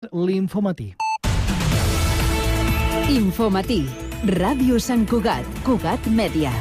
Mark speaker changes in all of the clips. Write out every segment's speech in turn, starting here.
Speaker 1: l'Infomatí.
Speaker 2: Infomatí, Ràdio Sant Cugat, Cugat Mèdia.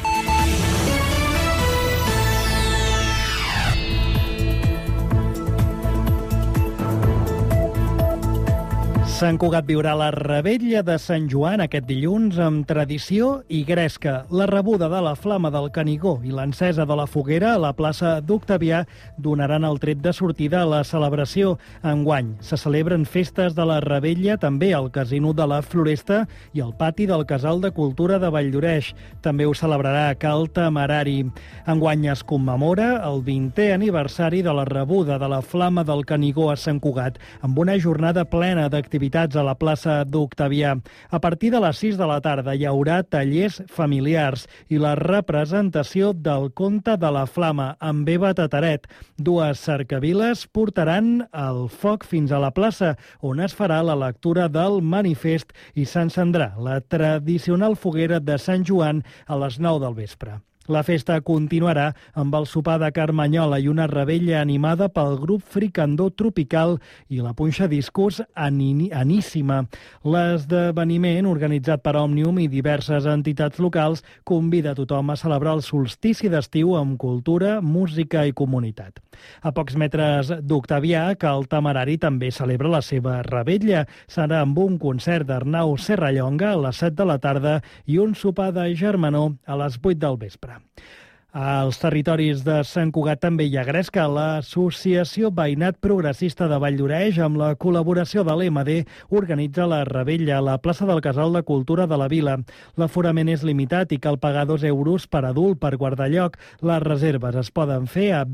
Speaker 1: Sant Cugat viurà la revetlla de Sant Joan aquest dilluns amb tradició i gresca. La rebuda de la flama del Canigó i l'encesa de la foguera a la plaça d'Octavià donaran el tret de sortida a la celebració. Enguany se celebren festes de la revetlla també al Casino de la Floresta i al pati del Casal de Cultura de Valldoreix. També ho celebrarà Cal Temerari. Enguany es commemora el 20è aniversari de la rebuda de la flama del Canigó a Sant Cugat, amb una jornada plena d'activitats a la plaça d'Octavià. A partir de les 6 de la tarda hi haurà tallers familiars i la representació del conte de la flama amb Eva Tataret. Dues cercaviles portaran el foc fins a la plaça, on es farà la lectura del manifest i s'encendrà la tradicional foguera de Sant Joan a les 9 del vespre. La festa continuarà amb el sopar de carmanyola i una revetlla animada pel grup Fricandó Tropical i la punxa discos Aníssima. L'esdeveniment, organitzat per Òmnium i diverses entitats locals, convida a tothom a celebrar el solstici d'estiu amb cultura, música i comunitat. A pocs metres d'Octavià, Cal Temerari també celebra la seva revetlla. Serà amb un concert d'Arnau Serrallonga a les 7 de la tarda i un sopar de germanor a les 8 del vespre. Als territoris de Sant Cugat també hi ha gresca. L'Associació Veïnat Progressista de Valldoreix, amb la col·laboració de l'EMD, organitza la revetlla a la plaça del Casal de Cultura de la Vila. L'aforament és limitat i cal pagar 2 euros per adult per guardar lloc. Les reserves es poden fer a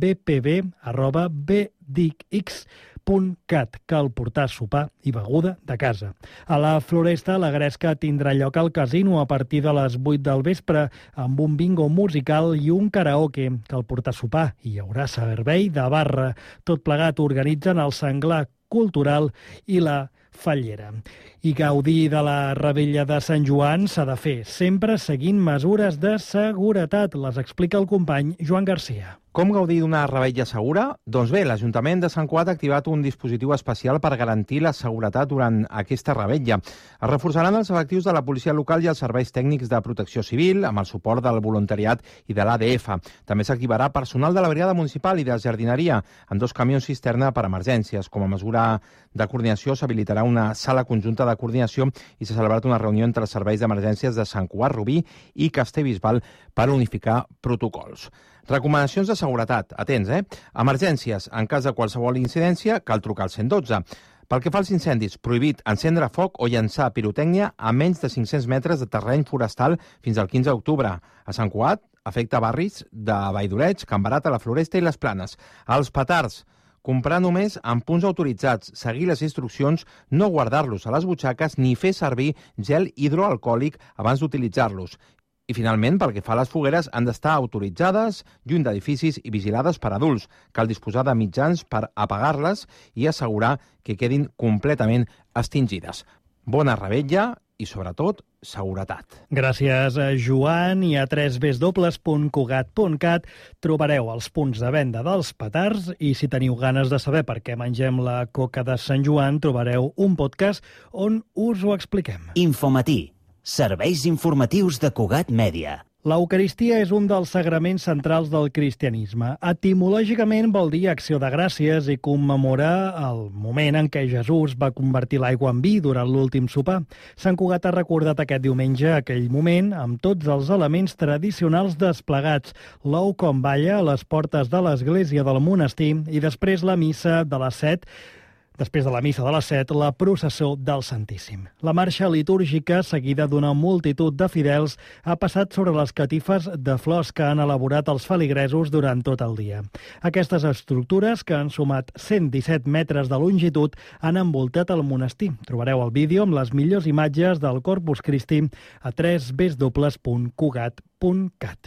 Speaker 1: bpb@bdix.cat. Cal portar sopar i beguda de casa. A la Floresta, la gresca tindrà lloc al casino a partir de les 8 del vespre, amb un bingo musical i un karaoke. Cal portar sopar i hi haurà servei de barra. Tot plegat organitzen el Senglar Cultural i la Fallera. I gaudir de la revetlla de Sant Joan s'ha de fer, sempre seguint mesures de seguretat. Les explica el company Joan Garcia.
Speaker 3: Com gaudir d'una revetlla segura? Doncs bé, l'Ajuntament de Sant Cugat ha activat un dispositiu especial per garantir la seguretat durant aquesta revetlla. Es reforçaran els efectius de la policia local i els serveis tècnics de protecció civil, amb el suport del voluntariat i de l'ADF. També s'activarà personal de la brigada municipal i de jardineria, amb 2 camions cisterna per emergències. Com a mesura de coordinació, s'habilitarà una sala conjunta de coordinació i s'ha celebrat una reunió entre els serveis d'emergències de Sant Cugat, Rubí i Castellbisbal per unificar protocols. Recomanacions de seguretat. Atents, Emergències. En cas de qualsevol incidència, cal trucar al 112. Pel que fa als incendis, prohibit encendre foc o llançar pirotècnia a menys de 500 metres de terreny forestal fins al 15 d'octubre. A Sant Cugat afecta barris de Valldoreix, Can Barat, la Floresta i les Planes. Els petards. Comprar només en punts autoritzats, seguir les instruccions, no guardar-los a les butxaques ni fer servir gel hidroalcohòlic abans d'utilitzar-los. I, finalment, pel que fa a les fogueres, han d'estar autoritzades, lluny d'edificis i vigilades per adults. Cal disposar de mitjans per apagar-les i assegurar que quedin completament extingides. Bona revetlla i, sobretot, seguretat.
Speaker 1: Gràcies, Joan. I a www.cugat.cat trobareu els punts de venda dels petards i, si teniu ganes de saber per què mengem la coca de Sant Joan, trobareu un podcast on us ho expliquem.
Speaker 4: Infomatí. Serveis informatius de Cugat Mèdia.
Speaker 1: L'Eucaristia és un dels sagraments centrals del cristianisme. Etimològicament vol dir acció de gràcies i commemora el moment en què Jesús va convertir l'aigua en vi durant l'últim sopar. Sant Cugat ha recordat aquest diumenge aquell moment amb tots els elements tradicionals desplegats. L'ou com balla a les portes de l'església del monestir i després la missa de les 7. Després de la missa de les 7, la processó del Santíssim. La marxa litúrgica, seguida d'una multitud de fidels, ha passat sobre les catifes de flors que han elaborat els feligresos durant tot el dia. Aquestes estructures, que han sumat 117 metres de longitud, han envoltat el monestir. Trobareu el vídeo amb les millors imatges del Corpus Christi a www.cugat.cat.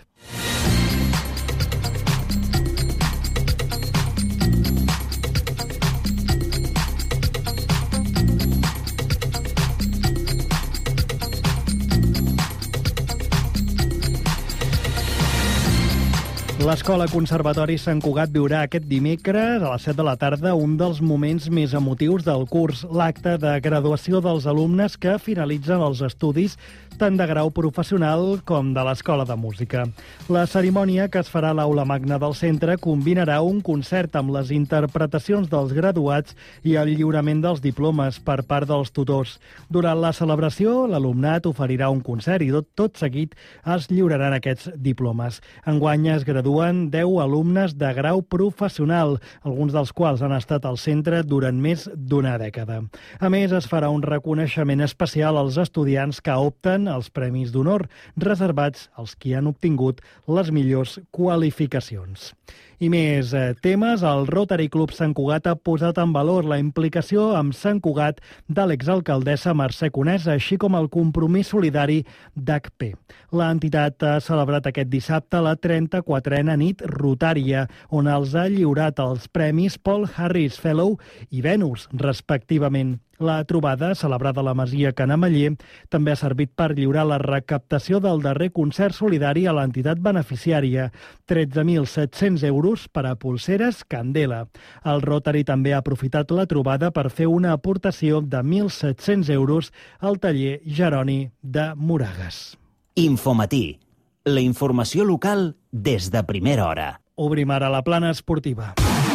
Speaker 1: L'Escola Conservatori Sant Cugat viurà aquest dimecres a les 7 de la tarda un dels moments més emotius del curs, l'acte de graduació dels alumnes que finalitzen els estudis tant de grau professional com de l'Escola de Música. La cerimònia, que es farà a l'Aula Magna del centre, combinarà un concert amb les interpretacions dels graduats i el lliurament dels diplomes per part dels tutors. Durant la celebració, l'alumnat oferirà un concert i tot seguit es lliuraran aquests diplomes. Enguany es graduen 10 alumnes de grau professional, alguns dels quals han estat al centre durant més d'una dècada. A més, es farà un reconeixement especial als estudiants que opten als Premis d'Honor, reservats als qui han obtingut les millors qualificacions. I més temes, el Rotary Club Sant Cugat ha posat en valor la implicació amb Sant Cugat de l'exalcaldessa Mercè Conesa, així com el compromís solidari d'HP. L'entitat ha celebrat aquest dissabte la 34a nit rotària, on els ha lliurat els premis Paul Harris Fellow i Venus, respectivament. La trobada, celebrada a la Masia Canamaller, també ha servit per lliurar la recaptació del darrer concert solidari a l'entitat beneficiària, 13.700 euros per a polseres Candela. El Rotary també ha aprofitat la trobada per fer una aportació de 1.700 euros al taller Jeroni de Moragas.
Speaker 4: Infomatí, la informació local des de primera hora.
Speaker 1: Obrim ara la plana esportiva.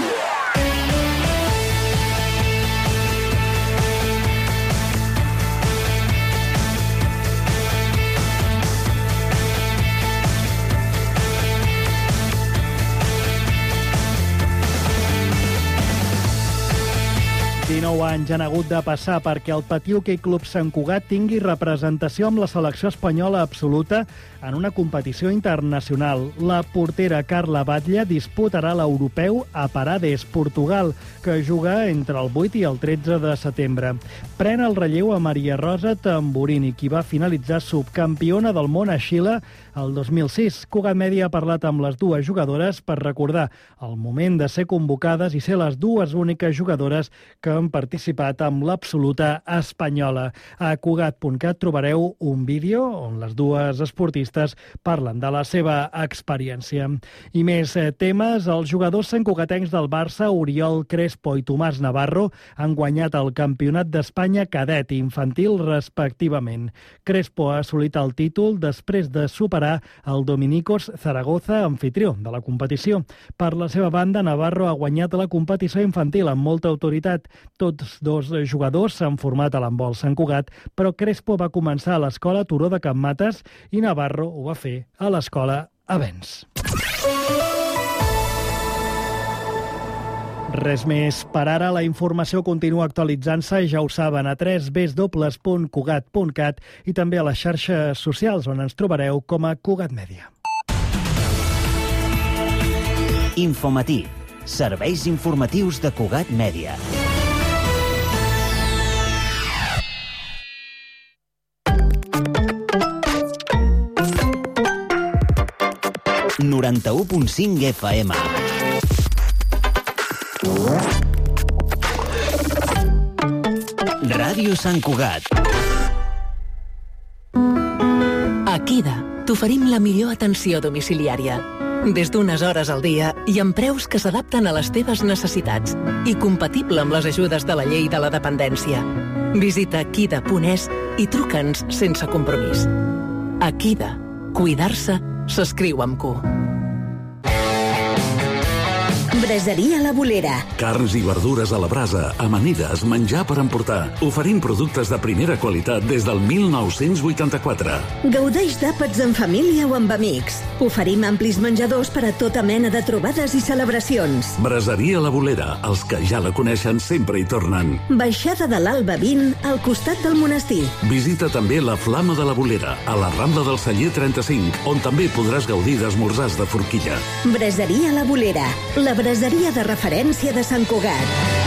Speaker 1: Anys han hagut de passar perquè el Patí Hoquei Club Sant Cugat tingui representació amb la selecció espanyola absoluta en una competició internacional. La portera Carla Batlle disputarà l'europeu a Parades, Portugal, que juga entre el 8 i el 13 de setembre. Pren el relleu a Maria Rosa Tamburini, qui va finalitzar subcampiona del món a Xile el 2006. Cugat Mèdia ha parlat amb les dues jugadores per recordar el moment de ser convocades i ser les dues úniques jugadores que han participat amb l'absoluta espanyola. A Cugat.cat trobareu un vídeo on les dues esportistes parlen de la seva experiència. I més temes, els jugadors santcugatencs del Barça, Oriol Crespo i Tomàs Navarro, han guanyat el Campionat d'Espanya cadet i infantil respectivament. Crespo ha assolit el títol després de superar el Dominicos Zaragoza, anfitrió de la competició. Per la seva banda, Navarro ha guanyat la competició infantil amb molta autoritat. Tots dos jugadors s'han format a l'handbol Sant Cugat, però Crespo va començar a l'escola Turó de Can Mates i Navarro ho va fer a l'escola Avens. Res més per ara. La informació continua actualitzant-se, ja ho saben, a www.cugat.cat i també a les xarxes socials, on ens trobareu com a Cugat Mèdia.
Speaker 4: Infomatí, serveis informatius de Cugat Mèdia. ...91.5 FM. Ràdio Sant Cugat.
Speaker 5: A Kida t'oferim la millor atenció domiciliària. Des d'unes hores al dia i amb preus que s'adapten a les teves necessitats i compatible amb les ajudes de la llei de la dependència. Visita kida.es i truca'ns sense compromís. A Kida, cuidar-se s'escriu amb Q.
Speaker 6: Braseria La Bolera.
Speaker 7: Carns i verdures a la brasa, amanides, menjar per emportar. Oferim productes de primera qualitat des del 1984.
Speaker 6: Gaudeix d'àpats en família o amb amics. Oferim amplis menjadors per a tota mena de trobades i celebracions.
Speaker 7: Braseria La Bolera. Els que ja la coneixen sempre hi tornen.
Speaker 6: Baixada de l'Alba 20, al costat del monestir.
Speaker 7: Visita també la Flama de la Bolera, a la Rambla del Celler 35, on també podràs gaudir d'esmorzars de forquilla.
Speaker 6: Braseria La Bolera. La braseria de referència de Sant Cugat.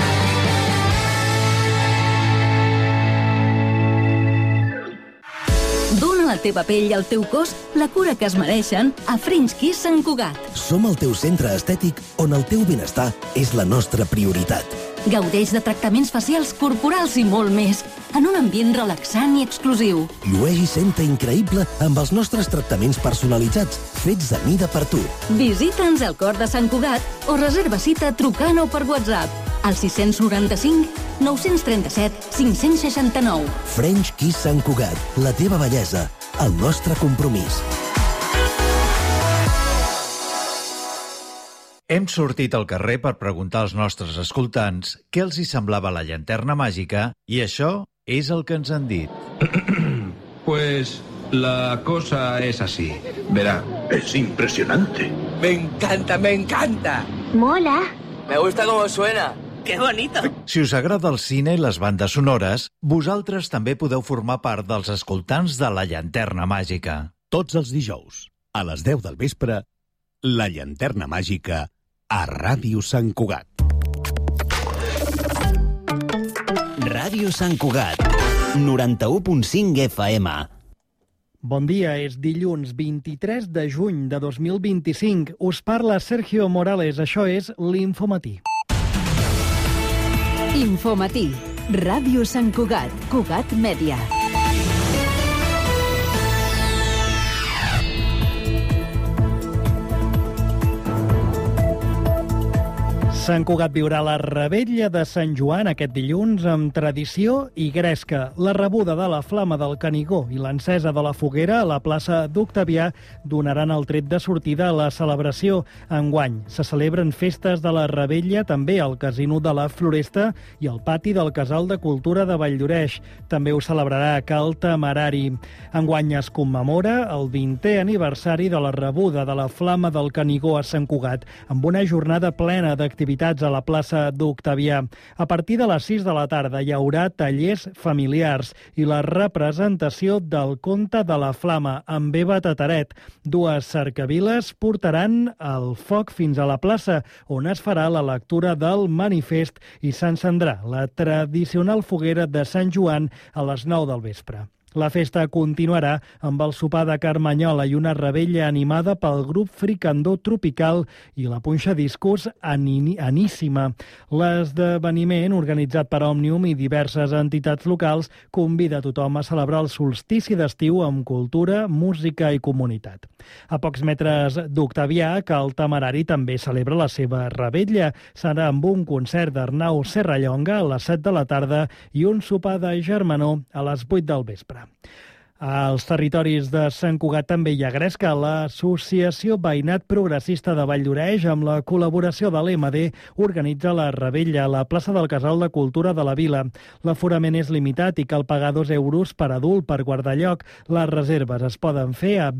Speaker 8: Dóna a la teva pell i al teu cos la cura que es mereixen a French Kiss Sant Cugat.
Speaker 9: Som el teu centre estètic on el teu benestar és la nostra prioritat.
Speaker 8: Gaudeix de tractaments facials, corporals i molt més. en un ambient relaxant i exclusiu.
Speaker 9: Llueix i senta increïble amb els nostres tractaments personalitzats, fets a mida per tu.
Speaker 8: Visita'ns al Cor de Sant Cugat o reserva cita trucant o per WhatsApp al 695 937 569.
Speaker 9: French Kiss Sant Cugat, la teva bellesa, el nostre compromís.
Speaker 10: Hem sortit al carrer per preguntar als nostres escoltants què els hi semblava la llanterna màgica i això és el que ens han dit.
Speaker 11: Pues la cosa es así. Verá, es impresionante.
Speaker 12: Me encanta, me encanta.
Speaker 13: Mola.
Speaker 12: Me gusta cómo suena. ¡Qué bonito!
Speaker 10: Si us agrada el cine i les bandes sonores, vosaltres també podeu formar part dels escoltants de la llanterna màgica.
Speaker 14: Tots els dijous, a les 10 del vespre, la llanterna màgica a Ràdio Sant Cugat.
Speaker 4: Ràdio Sant Cugat, 91.5 FM.
Speaker 1: Bon dia, és dilluns 23 de juny de 2025. Us parla Sergio Morales, això és l'Infomatí.
Speaker 2: Infomatí, Ràdio Sant Cugat, Cugat Mèdia.
Speaker 1: Sant Cugat viurà la revetlla de Sant Joan aquest dilluns amb tradició i gresca. La rebuda de la flama del Canigó i l'encesa de la foguera a la plaça d'Octavià donaran el tret de sortida a la celebració. Enguany se celebren festes de la revetlla també al Casino de la Floresta i al pati del Casal de Cultura de Valldoreix. També ho celebrarà Cal Temerari. Enguany es commemora el 20è aniversari de la rebuda de la flama del Canigó a Sant Cugat, amb una jornada plena d'activitats a la plaça d'Octavià. A partir de les 6 de la tarda hi haurà tallers familiars i la representació del conte de la flama amb Eva Tataret. Dues cercaviles portaran el foc fins a la plaça, on es farà la lectura del manifest i s'encendrà la tradicional foguera de Sant Joan a les 9 del vespre. La festa continuarà amb el sopar de carmanyola i una revetlla animada pel grup Fricandó Tropical i la punxa discos Aníssima. L'esdeveniment, organitzat per Òmnium i diverses entitats locals, convida a tothom a celebrar el solstici d'estiu amb cultura, música i comunitat. A pocs metres d'Octavià, Cal Temerari també celebra la seva revetlla. Serà amb un concert d'Arnau Serrallonga a les 7 de la tarda i un sopar de germanor a les 8 del vespre. Als territoris de Sant Cugat també hi ha gresca. L'Associació Veïnat Progressista de Valldoreix, amb la col·laboració de l'EMD, organitza la revetlla a la plaça del Casal de Cultura de la Vila. L'aforament és limitat i cal pagar 2 euros per adult per guardar lloc. Les reserves es poden fer a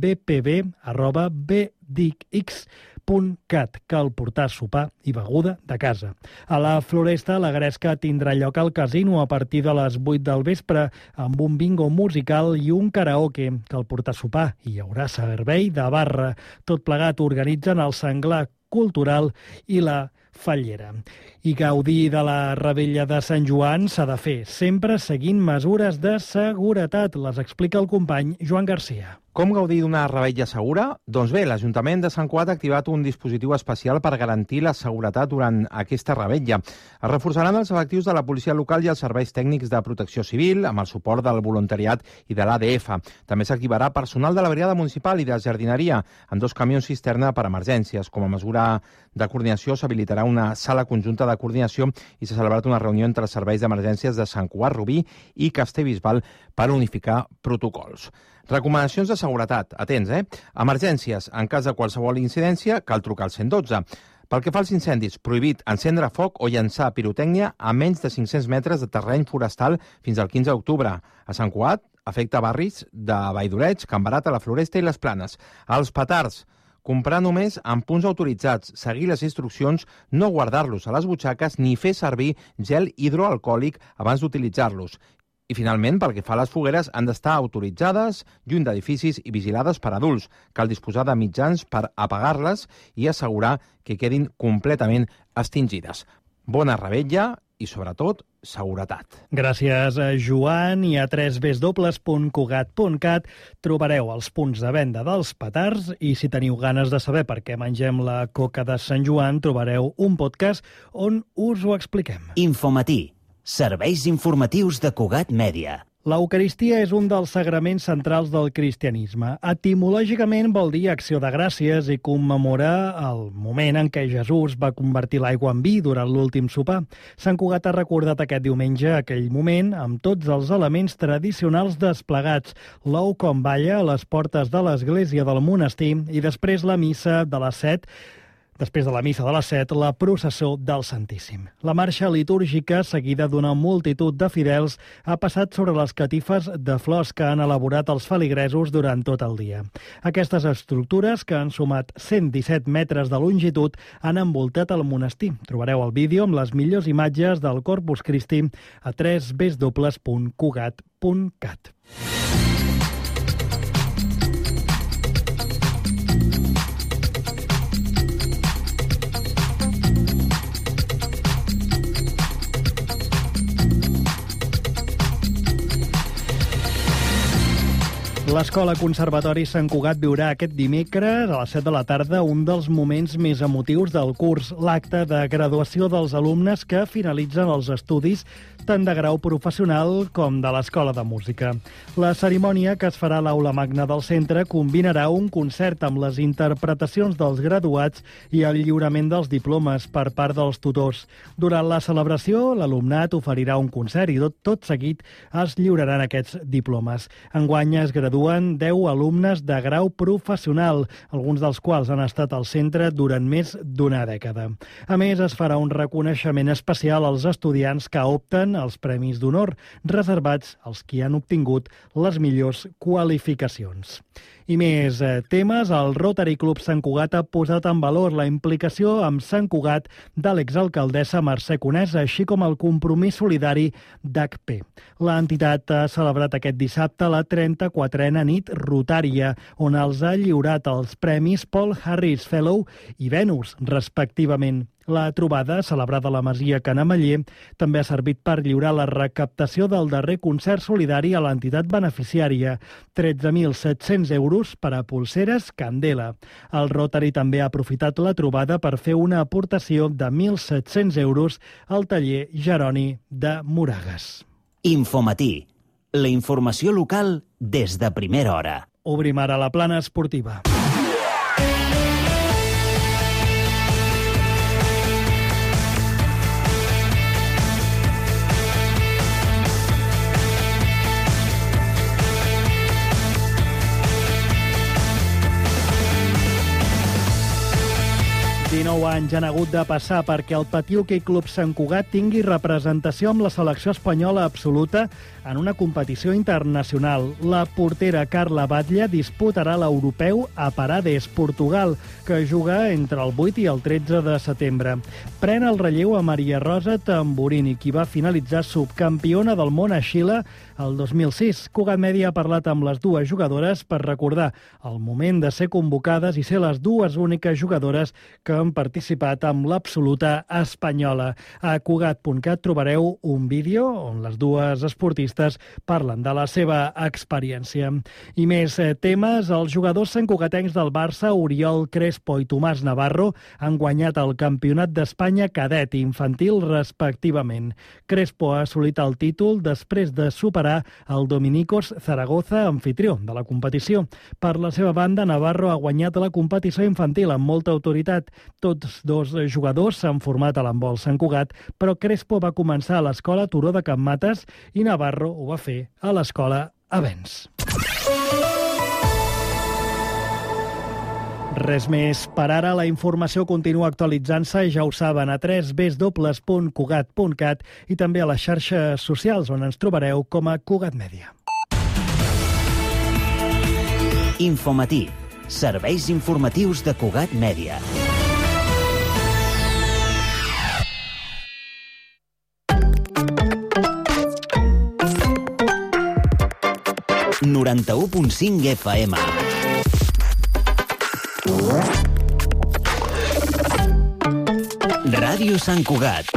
Speaker 1: bpb@bdix.cat. Cal portar sopar i beguda de casa. A la Floresta, la gresca tindrà lloc al casino a partir de les 8 del vespre, amb un bingo musical i un karaoke. Cal portar sopar i hi haurà servei de barra. Tot plegat organitzen el Senglar Cultural i la Fallera. I gaudir de la revetlla de Sant Joan s'ha de fer, sempre seguint mesures de seguretat. Les explica el company Joan Garcia.
Speaker 3: Com gaudir d'una revetlla segura? Doncs bé, l'Ajuntament de Sant Cugat ha activat un dispositiu especial per garantir la seguretat durant aquesta revetlla. Es reforçaran els efectius de la policia local i els serveis tècnics de protecció civil, amb el suport del voluntariat i de l'ADF. També s'activarà personal de la brigada municipal i de jardineria, amb 2 camions cisterna per emergències. Com a mesura de coordinació s'habilitarà una sala conjunta de coordinació i s'ha celebrat una reunió entre els serveis d'emergències de Sant Cugat, Rubí i Castellbisbal per unificar protocols. Recomanacions de seguretat. Atents, Emergències. En cas de qualsevol incidència, cal trucar al 112. Pel que fa als incendis, prohibit encendre foc o llançar pirotècnia a menys de 500 metres de terreny forestal fins al 15 d'octubre. A Sant Cugat afecta barris de Valldoreix, Can Barat, la Floresta i les Planes. Els petards. Comprar només en punts autoritzats, seguir les instruccions, no guardar-los a les butxaques ni fer servir gel hidroalcohòlic abans d'utilitzar-los. I, finalment, pel que fa a les fogueres, han d'estar autoritzades, lluny d'edificis i vigilades per adults. Cal disposar de mitjans per apagar-les i assegurar que quedin completament extingides. Bona revetlla i, sobretot, seguretat.
Speaker 1: Gràcies, Joan. I a www.cugat.cat trobareu els punts de venda dels petards i, si teniu ganes de saber per què mengem la coca de Sant Joan, trobareu un podcast on us ho expliquem.
Speaker 4: Infomatí, Serveis informatius de Cugat Mèdia.
Speaker 1: L'Eucaristia és un dels sagraments centrals del cristianisme. Etimològicament vol dir acció de gràcies i commemora el moment en què Jesús va convertir l'aigua en vi durant l'últim sopar. Sant Cugat ha recordat aquest diumenge aquell moment amb tots els elements tradicionals desplegats. L'ou com balla a les portes de l'església del monestir i després la missa de les 7. Després de la missa de les 7, la processó del Santíssim. La marxa litúrgica, seguida d'una multitud de fidels, ha passat sobre les catifes de flors que han elaborat els feligresos durant tot el dia. Aquestes estructures, que han sumat 117 metres de longitud, han envoltat el monestir. Trobareu el vídeo amb les millors imatges del Corpus Christi a www.cugat.cat. L'Escola Conservatori Sant Cugat viurà aquest dimecres a les 7 de la tarda un dels moments més emotius del curs, l'acte de graduació dels alumnes que finalitzen els estudis tant de grau professional com de l'Escola de Música. La cerimònia, que es farà a l'Aula Magna del centre, combinarà un concert amb les interpretacions dels graduats i el lliurament dels diplomes per part dels tutors. Durant la celebració, l'alumnat oferirà un concert i tot seguit es lliuraran aquests diplomes. Enguany es graduen 10 alumnes de grau professional, alguns dels quals han estat al centre durant més d'una dècada. A més, es farà un reconeixement especial als estudiants que opten als Premis d'Honor, reservats als qui han obtingut les millors qualificacions. I més temes, el Rotary Club Sant Cugat ha posat en valor la implicació amb Sant Cugat de l'exalcaldessa Mercè Conesa, així com el compromís solidari d'HP. L'entitat ha celebrat aquest dissabte la 34a nit rotària, on els ha lliurat els premis Paul Harris Fellow i Venus, respectivament. La trobada, celebrada a la Masia Canamaller, també ha servit per lliurar la recaptació del darrer concert solidari a l'entitat beneficiària, 13.700 euros per a polseres Candela. El Rotary també ha aprofitat la trobada per fer una aportació de 1.700 euros al taller Jeroni de Moragas.
Speaker 4: Infomatí, la informació local des de primera hora.
Speaker 1: Obrim ara la plana esportiva. Anys han hagut de passar perquè el Patí Hoquei Club Sant Cugat tingui representació amb la selecció espanyola absoluta en una competició internacional. La portera Carla Batlle disputarà l'europeu a Parades, Portugal, que juga entre el 8 i el 13 de setembre. Pren el relleu a Maria Rosa Tamburini, qui va finalitzar subcampiona del món a Xile el 2006. Cugat Mèdia ha parlat amb les dues jugadores per recordar el moment de ser convocades i ser les dues úniques jugadores que han participat amb l'absoluta espanyola. A Cugat.cat trobareu un vídeo on les dues esportistes parlen de la seva experiència. I més temes, els jugadors santcugatencs del Barça, Oriol Crespo i Tomàs Navarro, han guanyat el Campionat d'Espanya cadet i infantil respectivament. Crespo ha assolit el títol després de superar el Dominicos Zaragoza, anfitrió de la competició. Per la seva banda, Navarro ha guanyat la competició infantil amb molta autoritat. Tots dos jugadors s'han format a l'handbol Sant Cugat, però Crespo va començar a l'escola Turó de Can Mates i Navarro ho va fer a l'escola Avens. Res més per ara. La informació continua actualitzant-se, ja ho saben, a www.cugat.cat i també a les xarxes socials, on ens trobareu com a Cugat Mèdia.
Speaker 4: Infomatí, serveis informatius de Cugat Mèdia. ...91.5 FM. Ràdio Sant Cugat.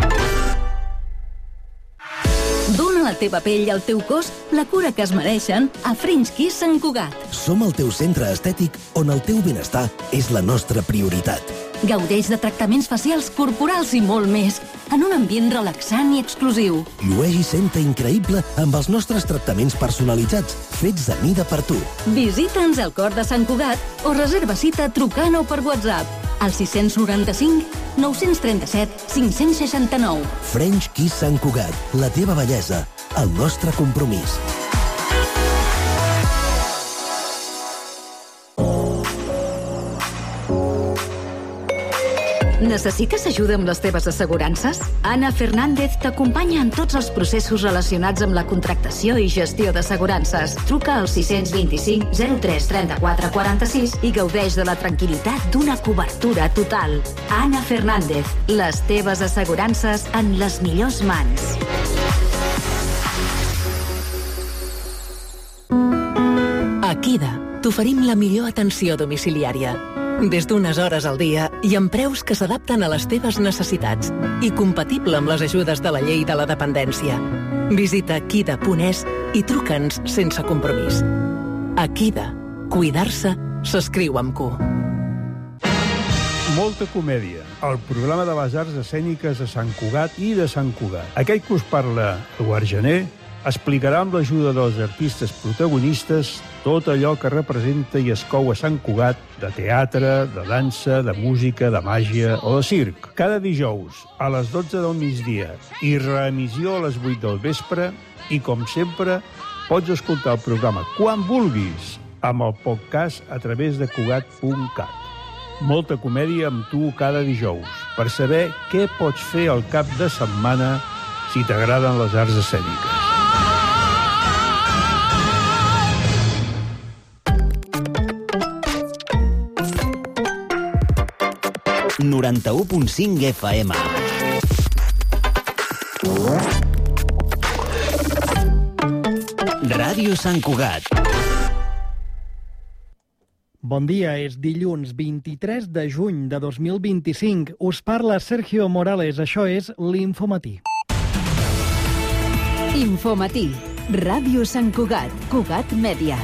Speaker 8: Dóna a la teva pell i al teu cos la cura que es mereixen a French Kiss Sant Cugat.
Speaker 9: Som el teu centre estètic on el teu benestar és la nostra prioritat.
Speaker 8: Gaudeix de tractaments facials, corporals i molt més, en un ambient relaxant i exclusiu.
Speaker 9: Llueix i senta increïble amb els nostres tractaments personalitzats, fets a mida per tu.
Speaker 8: Visita'ns al Cor de Sant Cugat o reserva cita trucant o per WhatsApp al 695 937 569.
Speaker 9: French Kiss Sant Cugat, la teva bellesa, el nostre compromís.
Speaker 2: Necessites ajuda amb les teves assegurances? Anna Fernández t'acompanya en tots els processos relacionats amb la contractació i gestió d'assegurances. Truca al 625 03 34 46 i gaudeix de la tranquil·litat d'una cobertura total. Anna Fernández, les teves assegurances en les millors mans.
Speaker 5: A Kida t'oferim la millor atenció domiciliària. Des d'unes hores al dia i amb preus que s'adapten a les teves necessitats i compatible amb les ajudes de la llei de la dependència. Visita kida.es i truca'ns sense compromís. A Kida, cuidar-se s'escriu amb Q.
Speaker 13: Molta comèdia, el programa de les arts escèniques de Sant Cugat i de Sant Cugat. Aquell que us parla, Eduard Gené, explicarà amb l'ajuda dels artistes protagonistes tot allò que representa i es cou a Sant Cugat de teatre, de dansa, de música, de màgia o de circ. Cada dijous a les 12 del migdia i reemissió a les 8 del vespre i, com sempre, pots escoltar el programa quan vulguis amb el podcast a través de Cugat.cat. Molta comèdia amb tu cada dijous per saber què pots fer al cap de setmana si t'agraden les arts escèniques.
Speaker 4: 91.5 FM. Ràdio Sant Cugat.
Speaker 1: Bon dia, és dilluns 23 de juny de 2025. Us parla Sergio Morales, això és l'Infomatí.
Speaker 2: Infomatí, Ràdio Sant Cugat, Cugat Mèdia.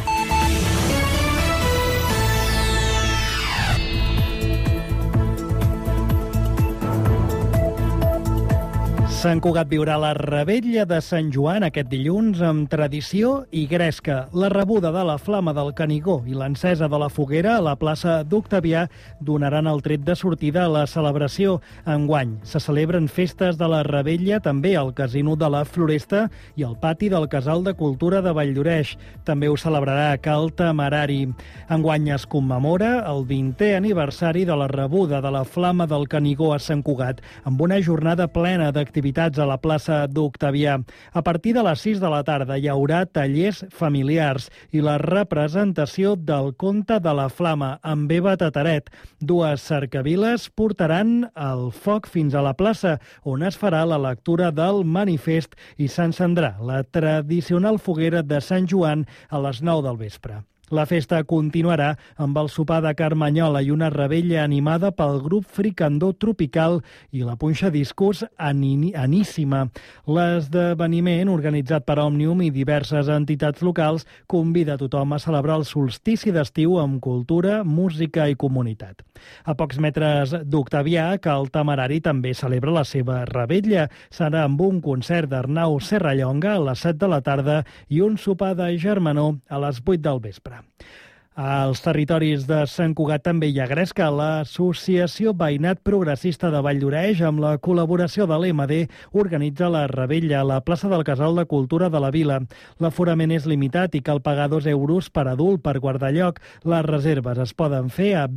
Speaker 1: Sant Cugat viurà la revetlla de Sant Joan aquest dilluns amb tradició i gresca. La rebuda de la flama del Canigó i l'encesa de la foguera a la plaça d'Octavià donaran el tret de sortida a la celebració. Enguany se celebren festes de la revetlla també al Casino de la Floresta i al pati del Casal de Cultura de Valldoreix. També ho celebrarà Cal Temerari. Enguany es commemora el 20è aniversari de la rebuda de la flama del Canigó a Sant Cugat, amb una jornada plena d'activitats a la plaça d'Octavià. A partir de les 6 de la tarda hi haurà tallers familiars i la representació del conte de la flama amb Eva Tataret. Dues cercaviles portaran el foc fins a la plaça, on es farà la lectura del manifest i s'encendrà la tradicional foguera de Sant Joan a les 9 del vespre. La festa continuarà amb el sopar de carmanyola i una revetlla animada pel grup Fricandó Tropical i la punxa discos Aníssima. L'esdeveniment, organitzat per Òmnium i diverses entitats locals, convida a tothom a celebrar el solstici d'estiu amb cultura, música i comunitat. A pocs metres d'Octavià, Cal Temerari també celebra la seva revetlla. Serà amb un concert d'Arnau Serrallonga a les 7 de la tarda i un sopar de germanor a les 8 del vespre. Als territoris de Sant Cugat també hi ha gresca. L'Associació Veïnat Progressista de Valldoreix, amb la col·laboració de l'EMD, organitza la revetlla a la plaça del Casal de Cultura de la Vila. L'aforament és limitat i cal pagar 2 euros per adult per guardar lloc. Les reserves es poden fer a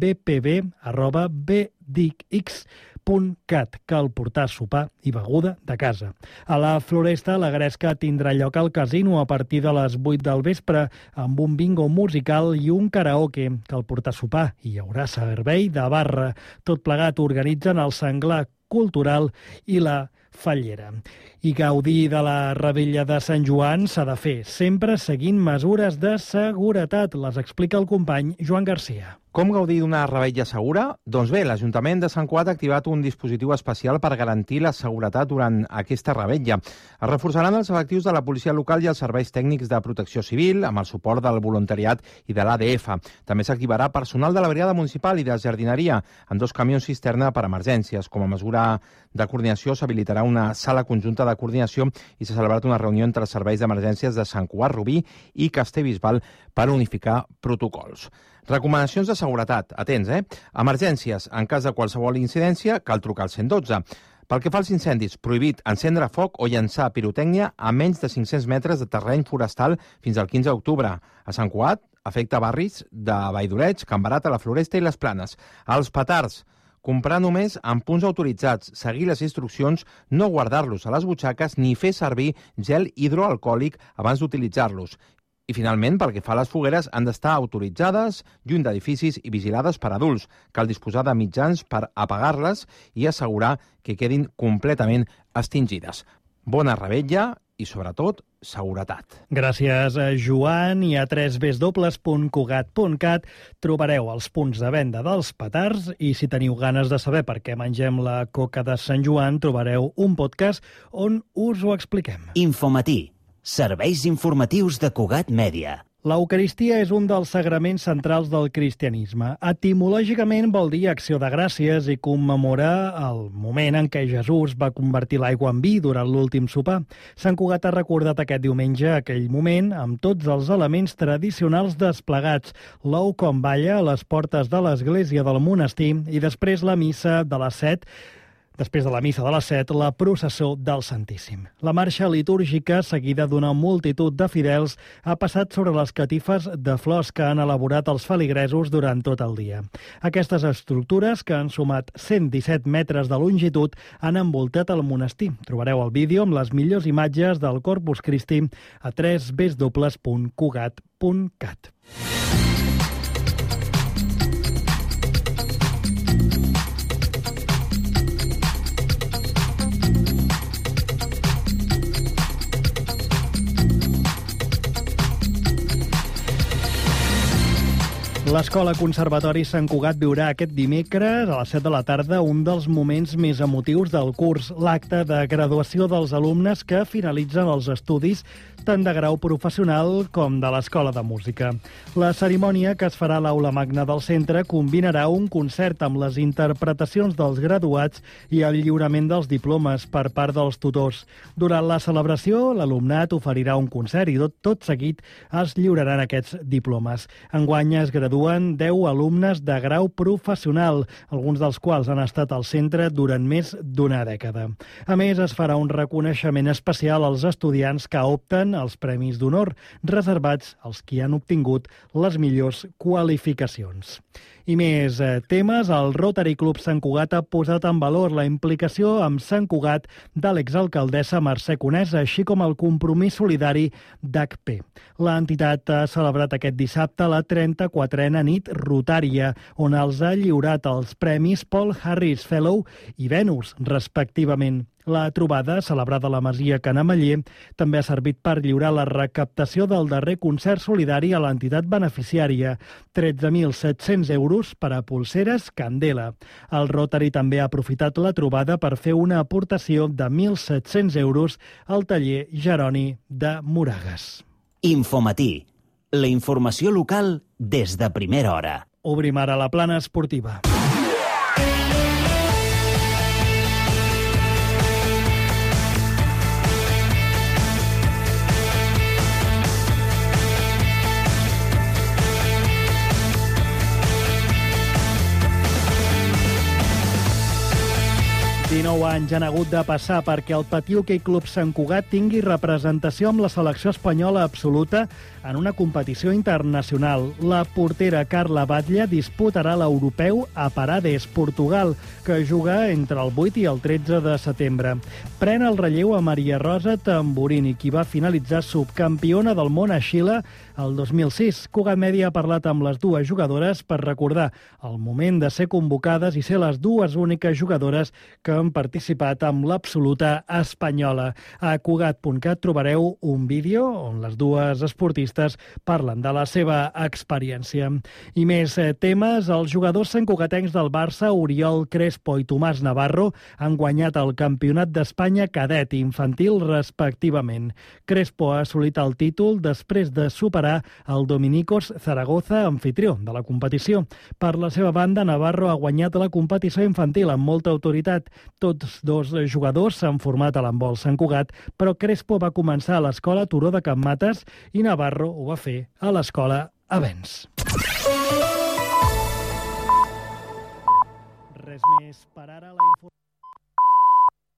Speaker 1: bpb@bdix.cat. Cal portar sopar i beguda de casa. A la Floresta, la gresca tindrà lloc al casino a partir de les 8 del vespre, amb un bingo musical i un karaoke. Cal portar sopar i hi haurà servei de barra. Tot plegat organitzen el Senglar Cultural i la Fallera. I gaudir de la revetlla de Sant Joan s'ha de fer, sempre seguint mesures de seguretat. Les explica el company Joan Garcia.
Speaker 3: Com gaudir d'una revetlla segura? Doncs bé, l'Ajuntament de Sant Cugat ha activat un dispositiu especial per garantir la seguretat durant aquesta revetlla. Es reforçaran els efectius de la policia local i els serveis tècnics de protecció civil, amb el suport del voluntariat i de l'ADF. També s'activarà personal de la brigada municipal i de jardineria en 2 camions cisterna per emergències. Com a mesura de coordinació s'habilitarà una sala conjunta de coordinació i s'ha celebrat una reunió entre els serveis d'emergències de Sant Cugat, Rubí i Castellbisbal per unificar protocols. Recomanacions de seguretat. Atents, Emergències. En cas de qualsevol incidència, cal trucar al 112. Pel que fa als incendis, prohibit encendre foc o llançar pirotècnia a menys de 500 metres de terreny forestal fins al 15 d'octubre. A Sant Cugat afecta barris de Valldoreig, Can Barata, la Floresta i les Planes. Els petards. Comprar només en punts autoritzats, seguir les instruccions, no guardar-los a les butxaques ni fer servir gel hidroalcohòlic abans d'utilitzar-los. I, finalment, pel que fa a les fogueres, han d'estar autoritzades, lluny d'edificis i vigilades per adults. Cal disposar de mitjans per apagar-les i assegurar que quedin completament extingides. Bona revetlla i, sobretot, seguretat.
Speaker 1: Gràcies, Joan. I a www.cugat.cat trobareu els punts de venda dels petards i si teniu ganes de saber per què mengem la coca de Sant Joan, trobareu un podcast on us ho expliquem.
Speaker 4: Infomatí. Serveis informatius de Cugat Mèdia.
Speaker 1: L'Eucaristia és un dels sagraments centrals del cristianisme. Etimològicament vol dir acció de gràcies i commemora el moment en què Jesús va convertir l'aigua en vi durant l'últim sopar. Sant Cugat ha recordat aquest diumenge aquell moment amb tots els elements tradicionals desplegats. L'ou com balla a les portes de l'església del monestir i després la missa de les 7. Després de la missa de les 7, la processó del Santíssim. La marxa litúrgica, seguida d'una multitud de fidels, ha passat sobre les catifes de flors que han elaborat els feligresos durant tot el dia. Aquestes estructures, que han sumat 117 metres de longitud, han envoltat el monestir. Trobareu el vídeo amb les millors imatges del Corpus Christi a www.cugat.cat. L'Escola Conservatori Sant Cugat viurà aquest dimecres a les 7 de la tarda un dels moments més emotius del curs, l'acte de graduació dels alumnes que finalitzen els estudis tant de grau professional com de l'Escola de Música. La cerimònia, que es farà a l'Aula Magna del centre, combinarà un concert amb les interpretacions dels graduats i el lliurament dels diplomes per part dels tutors. Durant la celebració, l'alumnat oferirà un concert i tot seguit es lliuraran aquests diplomes. Enguany es graduen 10 alumnes de grau professional, alguns dels quals han estat al centre durant més d'una dècada. A més, es farà un reconeixement especial als estudiants que opten als Premis d'Honor, reservats als qui han obtingut les millors qualificacions. I més temes, el Rotary Club Sant Cugat ha posat en valor la implicació amb Sant Cugat de l'exalcaldessa Mercè Conesa, així com el compromís solidari d'HP. L'entitat ha celebrat aquest dissabte la 34a nit rotària, on els ha lliurat els premis Paul Harris Fellow i Venus, respectivament. La trobada, celebrada a la Masia Canamaller, també ha servit per lliurar la recaptació del darrer concert solidari a l'entitat beneficiària, 13.700 euros per a pulseres Candela. El Rotary també ha aprofitat la trobada per fer una aportació de 1.700 euros al taller Jeroni de Moragas.
Speaker 4: Infomatí, la informació local des de primera hora.
Speaker 1: Obrim ara la plana esportiva. Anys han hagut de passar perquè el Patí Hoquei Club Sant Cugat tingui representació amb la selecció espanyola absoluta en una competició internacional. La portera Carla Batlle disputarà l'europeu a Parades, Portugal, que juga entre el 8 i el 13 de setembre. Pren el relleu a Maria Rosa Tamburini, qui va finalitzar subcampiona del món a Xile el 2006. Cugat Mèdia ha parlat amb les dues jugadores per recordar el moment de ser convocades i ser les dues úniques jugadores que han participat amb l'absoluta espanyola. A Cugat.cat trobareu un vídeo on les dues esportistes parlen de la seva experiència. I més temes. Els jugadors santcugatencs del Barça, Oriol Crespo i Tomàs Navarro, han guanyat el Campionat d'Espanya cadet i infantil respectivament. Crespo ha assolit el títol després de superar el Dominicos Zaragoza, anfitrió de la competició. Per la seva banda, Navarro ha guanyat la competició infantil amb molta autoritat. Tots dos jugadors s'han format a l'handbol Sant Cugat, però Crespo va començar a l'escola Turó de Can Mates i Navarro ho va fer a l'escola Avens. Res més per ara.